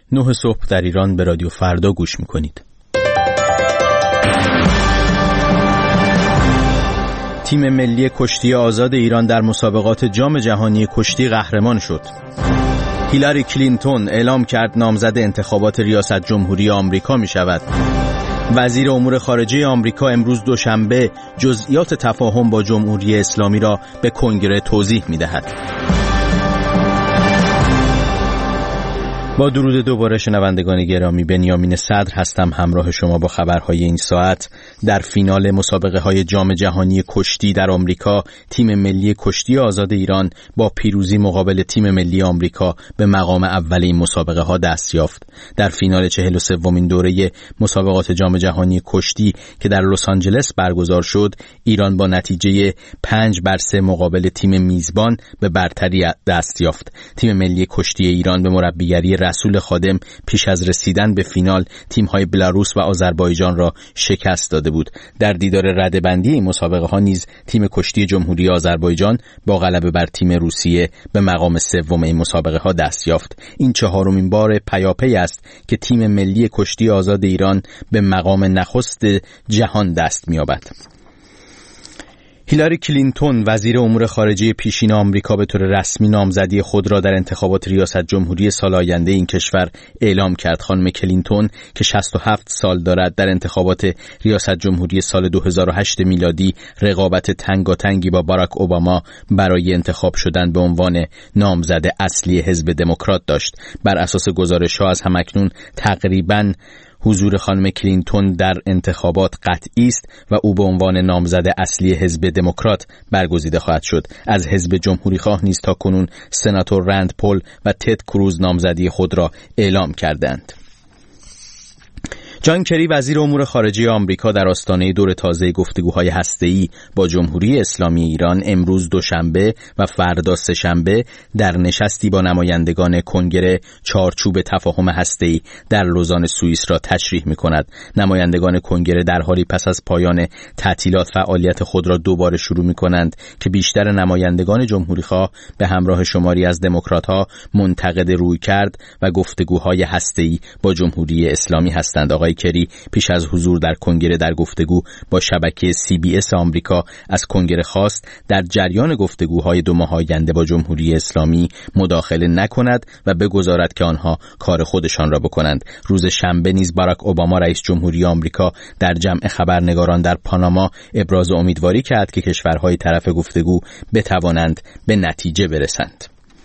9 صبح در ایران به رادیو فردا گوش میکنید. تیم ملی کشتی آزاد ایران در مسابقات جام جهانی کشتی قهرمان شد. هیلاری کلینتون اعلام کرد نامزد انتخابات ریاست جمهوری آمریکا می شود. وزیر امور خارجه آمریکا امروز دوشنبه جزئیات تفاهم با جمهوری اسلامی را به کنگره توضیح می دهد. با درود دوباره شنوندگان گرامی، بنیامین صدر هستم همراه شما با خبرهای این ساعت. در فینال مسابقه های جام جهانی کشتی در آمریکا، تیم ملی کشتی آزاد ایران با پیروزی مقابل تیم ملی آمریکا به مقام اول این مسابقه ها دست یافت. در فینال 43مین دوره مسابقات جام جهانی کشتی که در لس آنجلس برگزار شد، ایران با نتیجه 5-3 مقابل تیم میزبان به برتری دست یافت. تیم ملی کشتی ایران به مربیگری رسول خادم پیش از رسیدن به فینال تیم‌های بلاروس و آذربایجان را شکست داده بود. در دیدار رده‌بندی این مسابقه ها نیز تیم کشتی جمهوری آذربایجان با غلبه بر تیم روسیه به مقام سوم این مسابقه ها دست یافت. این 4مین بار پیاپی است که تیم ملی کشتی آزاد ایران به مقام نخست جهان دست می‌یابد. هیلاری کلینتون وزیر امور خارجه پیشین آمریکا به طور رسمی نامزدی خود را در انتخابات ریاست جمهوری سال آینده این کشور اعلام کرد. خانم کلینتون که 67 سال دارد در انتخابات ریاست جمهوری سال 2008 میلادی رقابت تنگاتنگی با باراک اوباما برای انتخاب شدن به عنوان نامزد اصلی حزب دموکرات داشت. بر اساس گزارش‌ها از همکنون تقریباً حضور خانم کلینتون در انتخابات قطعی است و او به عنوان نامزد اصلی حزب دموکرات برگزیده خواهد شد. از حزب جمهوری خواه نیز تا کنون سناتور رند پول و تد کروز نامزدی خود را اعلام کردند. جان کری وزیر امور خارجه آمریکا در آستانه دور تازه گفتگوهای هسته‌ای با جمهوری اسلامی ایران امروز دوشنبه و فردا سه‌شنبه در نشستی با نمایندگان کنگره چارچوب تفاهم هسته‌ای در لوزان سوئیس را تشریح می‌کند. نمایندگان کنگره در حالی پس از پایان تعطیلات فعالیت خود را دوباره شروع می‌کنند که بیشتر نمایندگان جمهوری‌خواه به همراه شماری از دموکرات‌ها منتقد رویکرد و گفتگوهای هسته‌ای با جمهوری اسلامی هستند. آقای کری پیش از حضور در کنگره در گفتگو با شبکه CBS آمریکا از کنگره خواست در جریان گفتگوهای 2 ماه آینده با جمهوری اسلامی مداخله نکند و بگذارد که آنها کار خودشان را بکنند. روز شنبه نیز باراک اوباما رئیس جمهوری آمریکا در جمع خبرنگاران در پاناما ابراز امیدواری کرد که کشورهای طرف گفتگو بتوانند به نتیجه برسند.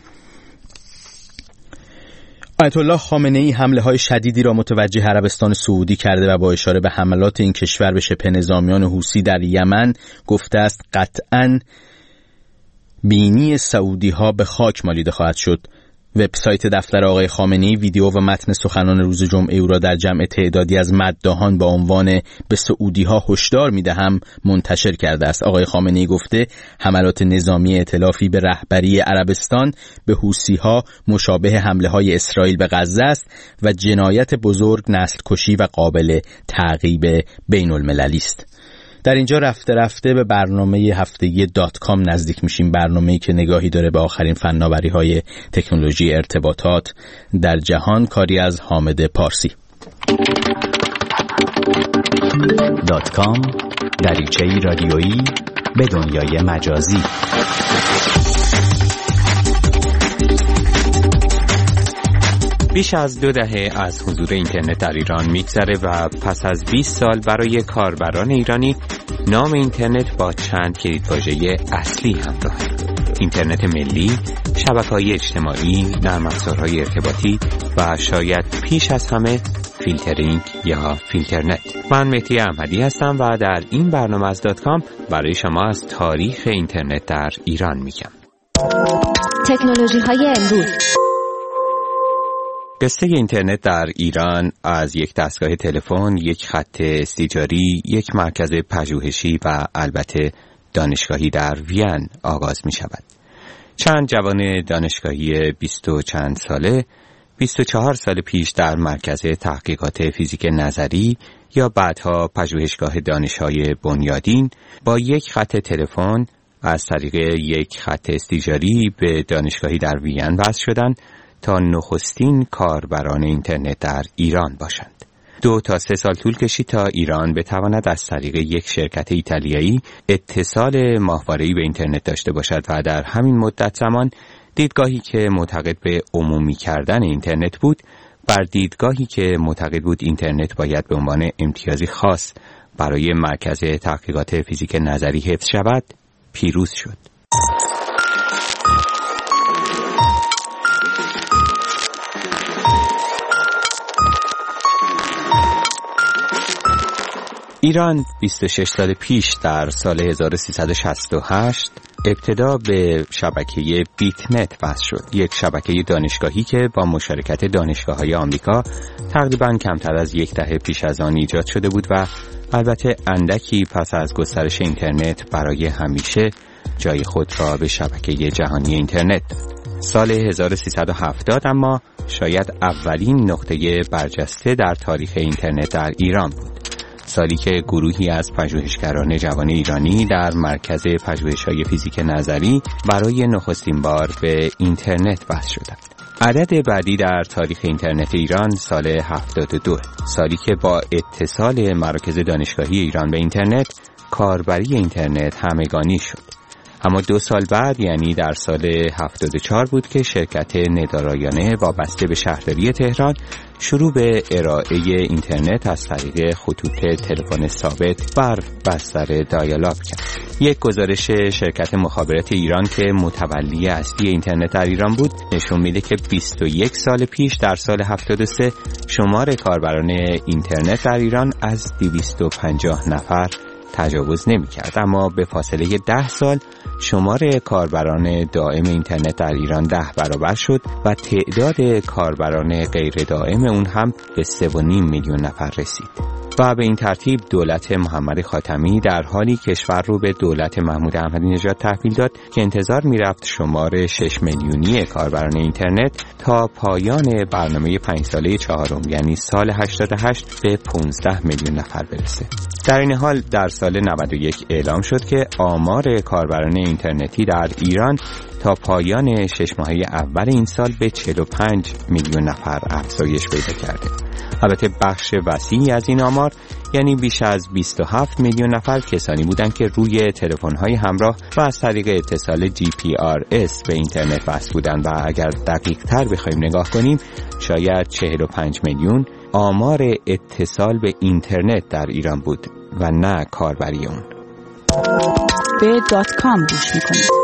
آیت الله خامنه‌ای حمله‌های شدیدی را متوجه عربستان سعودی کرده و با اشاره به حملات این کشور به شبه نظامیان حوثی در یمن گفته است قطعاً بینی سعودی‌ها به خاک مالیده خواهد شد. وبسایت دفتر آقای خامنه‌ای ویدیو و متن سخنان روز جمعه او را در جمع تعدادی از مداحان با عنوان به سعودی‌ها هشدار می‌دهم منتشر کرده است. آقای خامنه‌ای گفته حملات نظامی ائتلافی به رهبری عربستان به حوثی‌ها مشابه حمله‌های اسرائیل به غزه است و جنایت بزرگ، نسل‌کشی و قابل تعقیب بین‌المللی است. در اینجا رفته رفته به برنامه هفتگی .com نزدیک میشیم، برنامه‌ای که نگاهی داره به آخرین فناوری‌های تکنولوژی ارتباطات در جهان، کاری از حامد پارسی. .com دریچه‌ای رادیویی به دنیای مجازی. بیش از 2 دهه از حضور اینترنت در ایران میگذره و پس از 20 سال برای کاربران ایرانی نام اینترنت با چند کلیدواژه اصلی همراهه: اینترنت ملی، شبکه‌های اجتماعی، نرم افزارهای ارتباطی و شاید پیش از همه فیلترینگ یا فیلترنت. من مهدی احمدی هستم و در این برنامه از .com برای شما از تاریخ اینترنت در ایران میگم. تکنولوژی‌های امروز. قصه اینترنت در ایران از یک دستگاه تلفن، یک خط استیجاری، یک مرکز پژوهشی و البته دانشگاهی در وین آغاز می شود. چند جوان دانشگاهی 20 و چند ساله 24 سال پیش در مرکز تحقیقات فیزیک نظری یا بعدها پژوهشگاه دانش‌های بنیادین با یک خط تلفن از طریق یک خط استیجاری به دانشگاهی در وین وصل شدند تا نخستین کاربران اینترنت در ایران باشند. 2 تا 3 سال طول کشید تا ایران بتواند از طریق یک شرکت ایتالیایی اتصال ماهواره‌ای به اینترنت داشته باشد و در همین مدت زمان دیدگاهی که معتقد به عمومی کردن اینترنت بود بر دیدگاهی که معتقد بود اینترنت باید به عنوان امتیازی خاص برای مرکز تحقیقات فیزیک نظری حفظ شود پیروز شد. ایران 26 سال پیش در سال 1368 ابتدا به شبکه بیتنت وصل شد، یک شبکه دانشگاهی که با مشارکت دانشگاه‌های آمریکا تقریباً کمتر از 10 دهه پیش از آن ایجاد شده بود و البته اندکی پس از گسترش اینترنت برای همیشه جای خود را به شبکه جهانی اینترنت. سال 1370 اما شاید اولین نقطه برجسته در تاریخ اینترنت در ایران بود. سالی که گروهی از پژوهشگران جوان ایرانی در مرکز پژوهش‌های فیزیک نظری برای نخستین بار به اینترنت وصل شدند. عدد بعدی در تاریخ اینترنت ایران سال 72، سالی که با اتصال مراکز دانشگاهی ایران به اینترنت کاربری اینترنت همگانی شد. اما 2 سال بعد یعنی در سال 74 بود که شرکت ندارایانه وابسته به شهرداری تهران شروع به ارائه اینترنت از طریق خطوط تلفن ثابت بر بستر دایال-آپ کرد. یک گزارش شرکت مخابرات ایران که متولی اصلی اینترنت در ایران بود نشون میده که 21 سال پیش در سال 73 شمار کاربران اینترنت در ایران از 250 نفر تجاوز نمی کرد، اما به فاصله 10 سال شمار کاربران دائم اینترنت در ایران 10 برابر شد و تعداد کاربران غیر دائم اون هم به 3.5 میلیون نفر رسید. و به این ترتیب دولت محمد خاتمی در حالی کشور رو به دولت محمود احمدی نژاد تحویل داد که انتظار میرفت شمار 6 میلیونی کاربران اینترنت تا پایان برنامه 5 ساله چهارم یعنی سال 88 به 15 میلیون نفر برسه. در این حال در سال 91 اعلام شد که آمار کاربران اینترنتی در ایران تا پایان 6 ماهه اول این سال به 45 میلیون نفر افزایش پیدا کرده. البته بخش وسیعی از این آمار یعنی بیش از 27 میلیون نفر کسانی بودند که روی تلفن‌های همراه و از طریق اتصال GPRS به اینترنت وصل بودند و اگر دقیق‌تر بخوایم نگاه کنیم شاید 45 میلیون آمار اتصال به اینترنت در ایران بود و نه کاربری اون. به .com گوش می‌کنید.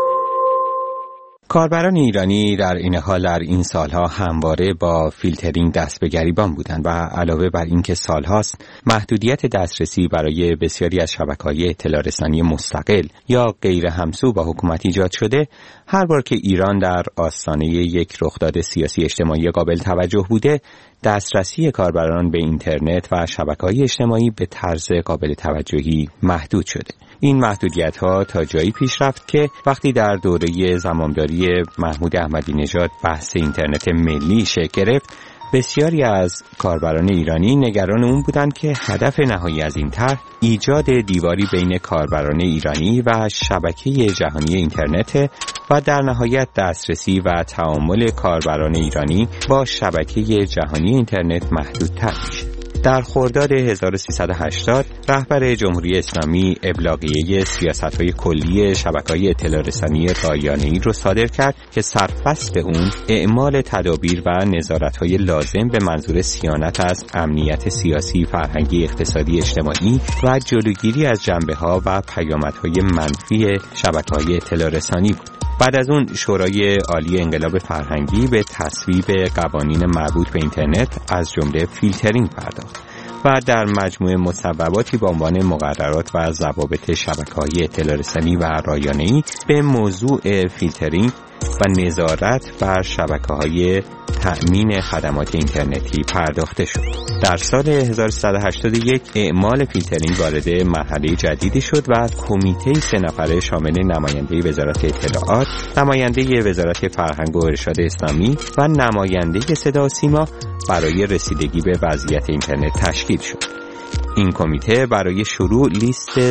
کاربران ایرانی در این حال در این سالها همواره با فیلترینگ دست به گریبان بودند و علاوه بر اینکه سالهاست محدودیت دسترسی برای بسیاری از شبکه‌های اطلاع رسانی مستقل یا غیر همسو با حکومت ایجاد شده، هر بار که ایران در آستانه یک رخداد سیاسی اجتماعی قابل توجه بوده، دسترسی کاربران به اینترنت و شبکه‌های اجتماعی به طرز قابل توجهی محدود شده. این محدودیت‌ها تا جایی پیش رفت که وقتی در دوره زمامداری محمود احمدی نژاد بحث اینترنت ملی شکل گرفت، بسیاری از کاربران ایرانی نگران اون بودند که هدف نهایی از این طرح ایجاد دیواری بین کاربران ایرانی و شبکه جهانی اینترنت و در نهایت دسترسی و تعامل کاربران ایرانی با شبکه جهانی اینترنت محدودتر میشه. در خرداد 1380 رهبر جمهوری اسلامی ابلاغیه سیاست‌های کلی شبکه‌های اطلاع رسانی رایانه‌ای رو صادر کرد که سرفصل اون اعمال تدابیر و نظارت‌های لازم به منظور صیانت از امنیت سیاسی، فرهنگی، اقتصادی، اجتماعی و جلوگیری از جنبه‌ها و پیامدهای منفی شبکه‌های اطلاع رسانی بود. بعد از اون شورای عالی انقلاب فرهنگی به تصویب قوانین مربوط به اینترنت از جمله فیلترینگ پرداخت و در مجموعه مصوباتی با عنوان مقررات و ضوابط شبکه‌های اطلاع رسانی و رایانه‌ای به موضوع فیلترینگ و نظارت بر شبکه‌های تأمین خدمات اینترنتی پرداخته شد. در سال 1381 اعمال فیلترینگ وارد مرحله جدیدی شد و کمیته 3 نفره شامل نماینده وزارت اطلاعات، نماینده وزارت فرهنگ و ارشاد اسلامی و نماینده صدا و سیما برای رسیدگی به وضعیت اینترنت تشکیل شد. این کمیته برای شروع لیست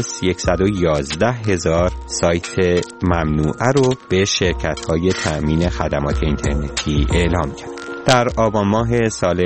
111,000 سایت ممنوعه رو به شرکت‌های تأمین خدمات اینترنتی اعلام کرد. در آبان ماه سال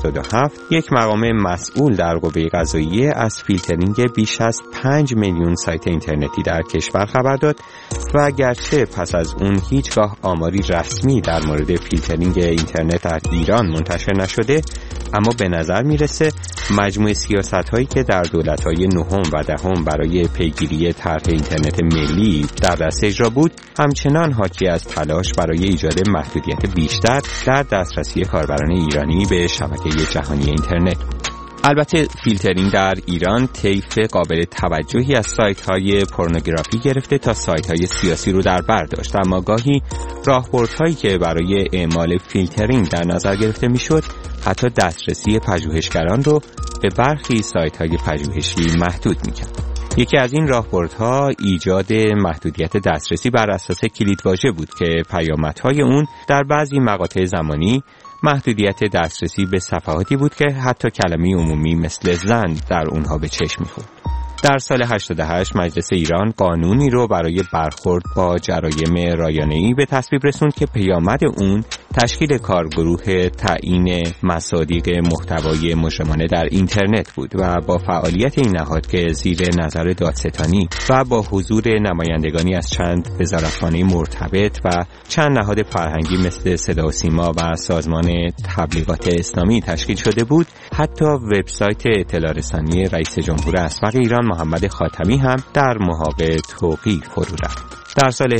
87 یک مقام مسئول در قوه قضاییه از فیلترینگ بیش از 5 میلیون سایت اینترنتی در کشور خبر داد و گرچه پس از اون هیچگاه آماری رسمی در مورد فیلترینگ اینترنت در ایران منتشر نشده، اما به نظر میرسه مجموع سیاست‌هایی که در دولت‌های نهم و دهم برای پیگیری طرح اینترنت ملی در دست اجرا بود، همچنان حاکی از تلاش برای ایجاد محدودیت بیشتر در دسترسی کاربران ایرانی به شبکه جهانی اینترنت بود. البته فیلترینگ در ایران طیف قابل توجهی از سایت‌های پورنوگرافی گرفته تا سایت‌های سیاسی رو در بر داشت، اما گاهی راهبردهایی که برای اعمال فیلترینگ در نظر گرفته میشد حتی دسترسی پژوهشگران رو به برخی سایت‌های پژوهشی محدود می‌کرد. یکی از این راهبردها ایجاد محدودیت دسترسی بر اساس کلیدواژه بود که پیامدهای اون در بعضی مقاطع زمانی محدودیت دسترسی به صفحاتی بود که حتی کلمه عمومی مثل زن در اونها به چشم می‌خورد. در سال 88 مجلس ایران قانونی رو برای برخورد با جرایم رایانه‌ای به تصویب رسوند که پیامد اون تشکیل کارگروه تعیین مصادیق محتوای مجرمانه در اینترنت بود و با فعالیت این نهاد که زیر نظر دادستانی و با حضور نمایندگانی از چند وزارتخانه مرتبط و چند نهاد فرهنگی مثل صدا و سیما و سازمان تبلیغات اسلامی تشکیل شده بود، حتی وبسایت اطلاع رسانی رئیس جمهور اسبق ایران محمد خاتمی هم در محاق توقیف فرو رفت. در سال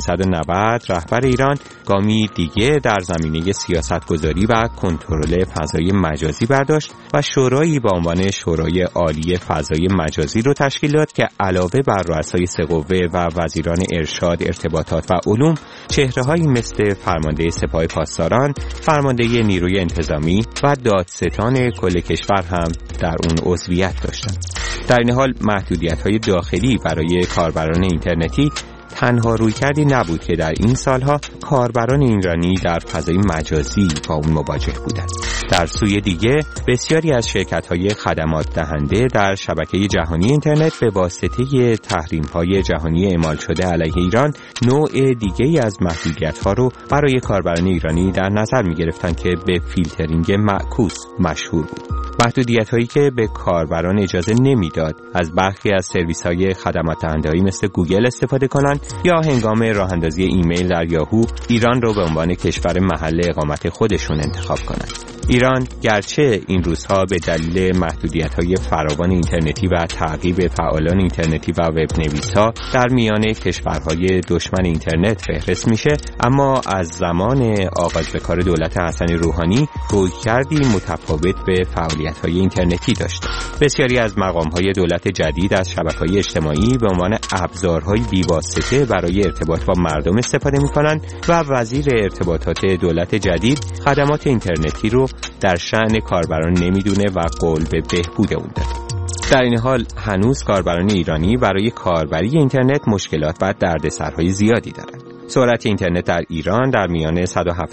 1390 رهبر ایران گامی دیگه در زمینه سیاستگذاری و کنترل فضای مجازی برداشت و شورایی با عنوان شورای عالی فضای مجازی رو تشکیل داد که علاوه بر رؤسای سه قوه و وزیران ارشاد، ارتباطات و علوم، چهره‌هایی مثل فرمانده سپاه پاسداران، فرمانده نیروی انتظامی و دادستان کل کشور هم در اون عضویت داشتند. در این حال محدودیت‌های داخلی برای کاربران اینترنتی تنها رویکردی نبود که در این سالها کاربران ایرانی در فضای مجازی با اون مواجه بودند. در سوی دیگه بسیاری از شرکت‌های خدمات دهنده در شبکه جهانی اینترنت به واسطه تحریم‌های جهانی اعمال شده علیه ایران نوع دیگه‌ای از محدودیت‌ها رو برای کاربران ایرانی در نظر می‌گرفتند که به فیلترینگ معکوس مشهور بود. محدودیت‌هایی که به کاربران اجازه نمیداد از برخی از سرویس‌های خدمات دهنده‌ای مثل گوگل استفاده کنند یا هنگام راه‌اندازی ایمیل در یاهو ایران رو به عنوان کشور محل اقامت خودشون انتخاب کنند. ایران گرچه این روزها به دلیل محدودیت‌های فراوان اینترنتی و تعقیب فعالان اینترنتی و وب‌نویس‌ها در میان کشورهای دشمن اینترنت فهرست میشه، اما از زمان آغاز به کار دولت حسن روحانی رویکردی متفاوت به فعالیت‌های اینترنتی داشته. بسیاری از مقام‌های دولت جدید از شبکه‌های اجتماعی به عنوان ابزارهای بی‌واسطه برای ارتباط با مردم استفاده می‌کنند و وزیر ارتباطات دولت جدید خدمات اینترنتی رو در شأن کاربران نمیدونه و قول به بهبود اون داده. در این حال هنوز کاربران ایرانی برای کاربری اینترنت مشکلات و دردسرهای زیادی دارند. سرعت اینترنت در ایران در میان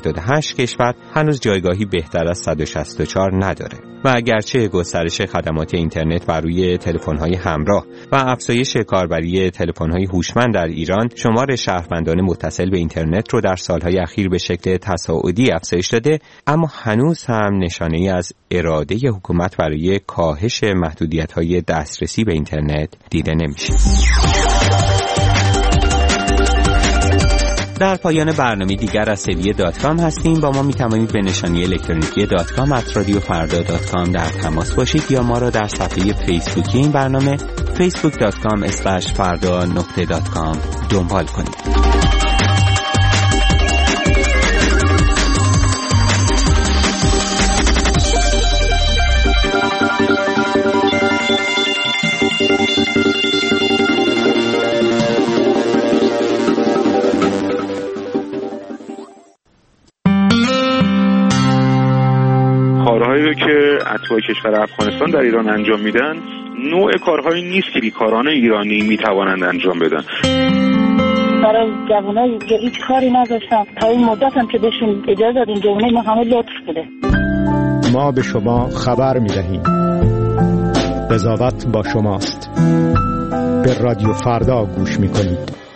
178 کشور هنوز جایگاهی بهتر از 164 نداره و اگرچه گسترش خدمات اینترنت بر روی تلفن‌های همراه و افزایش کاربری تلفن‌های هوشمند در ایران شمار شهروندان متصل به اینترنت رو در سالهای اخیر به شکل تصاعدی افزایش داده، اما هنوز هم نشانه‌ای از اراده حکومت برای کاهش محدودیت‌های دسترسی به اینترنت دیده نمیشه. در پایان برنامه دیگر از سری .com هستیم. با ما میتوانید به نشانی الکترونیکی .com@radiofarda.com در تماس باشید یا ما را در صفحه فیسبوکی این برنامه facebook.com/farda.com دنبال کنید. کارهایی که اتباع کشور افغانستان در ایران انجام میدن نوع کارهایی نیست که بیکاران ایرانی میتوانند انجام بدن. برای جوانایی که هیچ کاری نداشتن تا این مدت هم که بهشون اجازه دادیم جوانای ما همه لطف بده. ما به شما خبر میدهیم قضاوت با شماست. به رادیو فردا گوش می‌کنید.